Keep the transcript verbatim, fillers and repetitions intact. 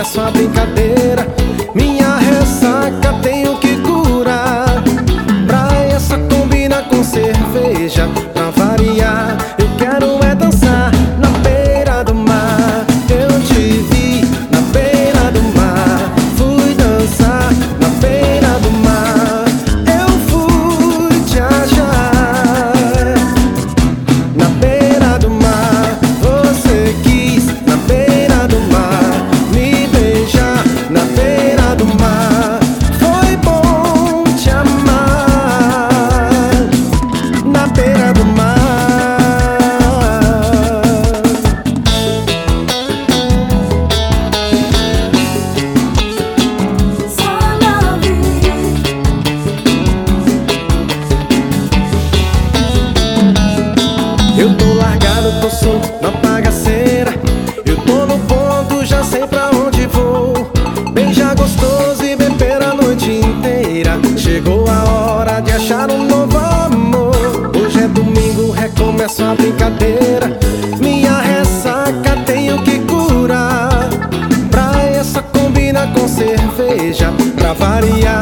recomeço a brincadeira. Minha ressaca tenho que curar. Praia só combina com cerveja. Pra variar, eu quero é dançar na beira do mar. Eu te vi na beira do mar. Fui dançar na beira do mar. Eu fui te achar na beira do mar. Você quis na beira do mar me beijar na beira do mar. Foi bom te amar na beira do mar. Eu tô largado, tô solto na bagaceira. Eu tô no ponto, já sei pra onde vou. Beijar gostoso e beber a noite inteira. Chegou a hora de achar um novo amor. Hoje é domingo, recomeço a brincadeira. Minha ressaca tenho que curar. Praia só combina com cerveja. Pra variar,